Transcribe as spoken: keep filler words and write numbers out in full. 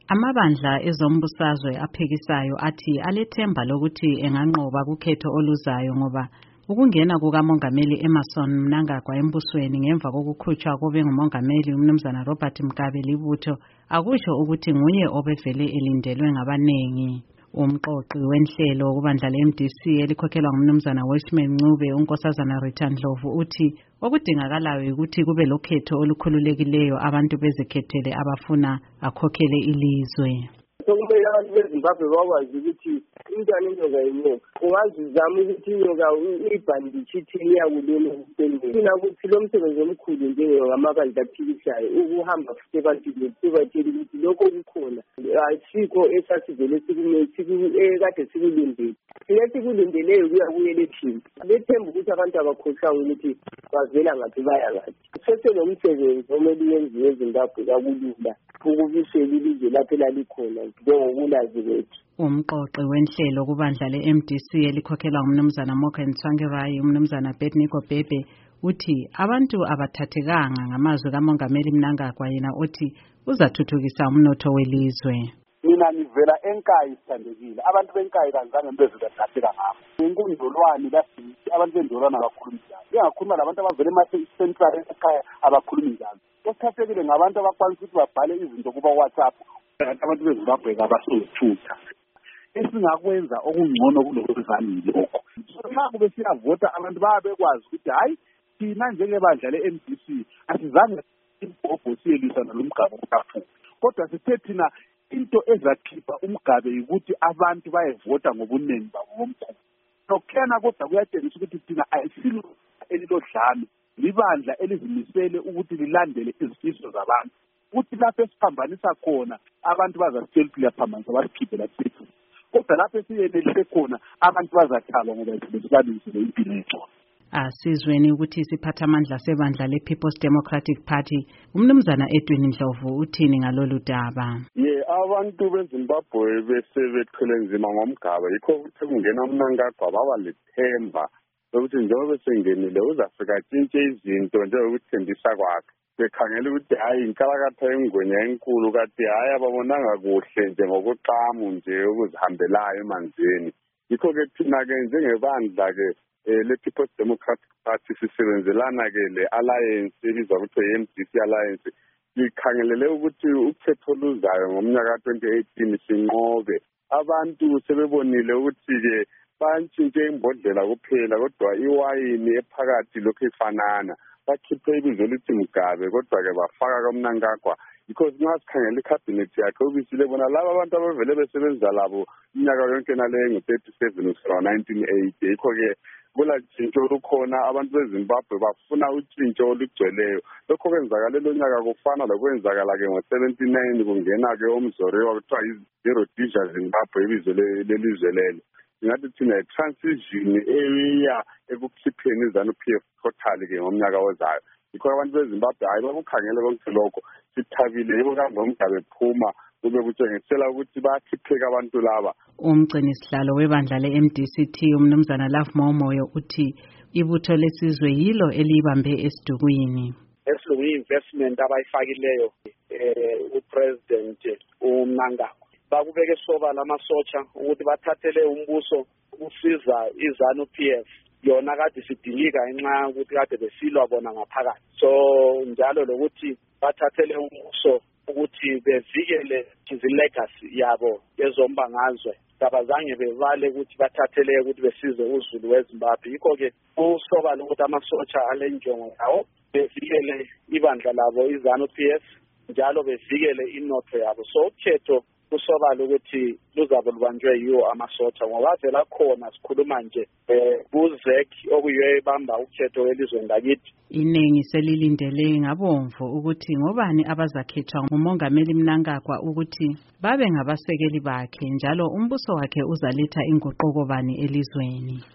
Amabandla ezombusazwe aphekisayo athi alethemba lokuthi enganqoba kukhetho oluzayo ngoba ukungena kukaMongameli Emmerson Mnangagwa embusweni ngemva kokukhutshwa kobe ngumongameli uMnumzana Robert Mugabe libutho akusho ukuthi nguye obevele elindelwe ngabanengi. Umqoqi wenhlelo kubandla le-M D C elikhokhelwa nguMnumzana Weshman Ncube uNkosazana Rita Ndlovu uthi okudingakalayo ukuthi kube lokhetho olukhululekileyo abantu bezikhethele abafuna akhokhele ilizwe. Sokumele abantu beZimbabwe bakwazi ukuthi intwana inyoka yinyoka. Ungazizama ukuthi inyoka uyibhanditshe ithini yakulona ukupendela. Funa ukuthi lo msebenzi omkhulu njengamabandla aphikisayo ukuhamba futhi ebantwini sibatshela ukuthi lokho kukhona. Asikho esasivele ekade sikulindele. Thina sikulindeleyo kuya ku-election. Lethemba ukuthi abantu abakhohlwanga ukuthi bavela ngaphi baya ngaphi. Sesenomsebenzi omele uyenziwe eZimbabwe kakulula ukubisela ilizwe lapho elalikhona njengokulazi kwethu. Umqoqi wenhlelo kubandla le-M D C elikhokhelwa nguMnumzana Morgan Tsvangirai uMnumzana Bedniko Bhebhe uthi abantu abathathekanga ngamazwi kaMongameli Mnangagwa yena othi uzathuthukisa umnotho welizwe. Mina ngivela eNkayi sithandekile. Abantu beNkayi kazange bezibathatheka ngapho. Inkundolwane lasithi abantu bendolwana abakhulumi njalo. Ngingakhuluma labantu abavela ema-Central ekhaya abakhulumi njalo. Esithathekile ngabantu abakwanisa ukuthi babhale izinto kuba WhatsApp. Abantu beZimbabwe abasozithutha. Esingakwenza okungcono kulokho kuzamile lokho. Nxa kube siyavota abantu bayabekwazi ukuthi hayi thina njengebandla le-M D C asizange ibhobho siyelwisana lomgaba kaPhuka. Kodwa sithe thina into ezakhipha umgabe ukuthi abantu bayevota ngobuningi babo bomkhulu. Nokukhena kodwa kuyatshengisa ukuthi thina ayisilo elilodlame libandla elizimisele ukuthi lilandele izifiso zabantu. Ukuthi lapho esiphambanisa khona abantu bazasitshela ukuthi liyaphambanisa basikhiphe lapho. Kodwa lapho esiyenelise khona abantu bazathalwa ngoba sibanisile impilo yethu. Asizweni ukuthi isiphathamandla sebandla le-People's Democratic Party uMnumzana Edwin Ndlovu uthini ngalolu daba. Ye abantu beZimbabwe besebethwele nzima ngomgaba yikho ukuthi kungena uMnangagwa baba lethemba lokuthi njengoba besengenile uzafika atshintshe izinto njengokuthembisa kwakhe. Bekhangela ukuthi hayi inkalakatha yengwenya enkulu kade hayi ababonanga kuhle njengokuqamu nje ukuzihambelayo emanzini. Yikho-ke thina-ke njengebandla-ke le-People's Democratic Party sisebenzelana-ke le-alliance ebizwa ukuthi i-M D C Alliance. Sikhangelele ukuthi ukhetho oluzayo ngomnyaka ka-twenty eighteen sinqobe. Abantu sebebonile ukuthi-ke bantshintshe imbodlela kuphela kodwa iwayini ephakathi lokhu ifanana. Bakhiphe ibizo elithi Mugabe kodwa-ke bafaka kaMnangagwa. Because nxa sikhangela ikhabhinethi yakhe ubisile bona laba abantu abavele besebenza labo iminyaka yonke naleyo ngu-thirty-seven kusukela nineteen eighty. Yikho-ke kulatshintsho olukhona abantu beZimbabwe bafuna utshintsho olugcweleyo. Lokho kwenzakala lo nyaka kufana lokwenzakala-ke ngo-seventy-nine kungena-ke omzoriwa kuthiwa yi-Rhodesia Zimbabwe ibizo lelizwe lelo. Ngathi thina i-transition eya ekukhipheni iZANU-P F total-ke ngomnyaka ozayo. Yikho abantu beZimbabwe hayi bakukhangele konke lokho sithabile yebo kambe uMgabe phuma kube kutshengisela ukuthi bayakhipheka abantu laba. Umgcini sihlalo webandla le-M D C T uMnumzana Love Momoyo uthi ibutho lesizwe yilo elibambe esidukwini. Esiyi-investment abayifakileyo uPresident uMnangagwa. Bakubeke sobala amasotsha ukuthi bathathele umbuso usiza iZANU-P F. Yona kade sidilika ngenxa ukuthi kade besilwa bona ngaphakathi. So njalo lokuthi bathathele umbuso ukuthi bevikele izilegacy yabo yezombangazwe. Abazange bevale ukuthi bathathele ukuthi besize uZulu weZimbabwe. Yikho-ke kusobala ukuthi amasotsha alenjongo yawo bevikele ibandla labo iZANU-P F njalo bevikele inotho yabo. So ukhetho kusobala ukuthi luzabe lubanjwe yiwo amasotsha ngoba vela khona sikhuluma nje kuZek okuyiyo ebamba ukhetho welizweni lakithi. Iningi selilindele ngabomvu ukuthi ngobani abazakhethwa nguMongameli Mnangagwa ukuthi babe ngabasekeli bakhe njalo umbuso wakhe uzaletha inguquko bani elizweni.